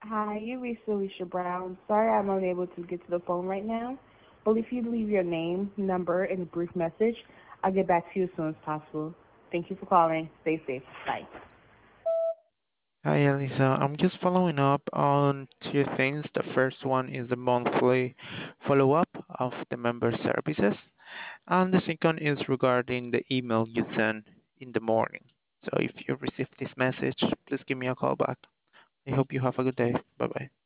Hi, you reached Alicia Brown. Sorry I'm unable to get to the phone right now, but if you leave your name, number, and a brief message, I'll get back to you as soon as possible. Thank you for calling. Stay safe. Bye. Hi, Elisa. I'm just following up on two things. The first one is the monthly follow-up of the member services, and the second is regarding the email you sent in the morning. So if you receive this message, please give me a call back. I hope you have a good day. Bye bye.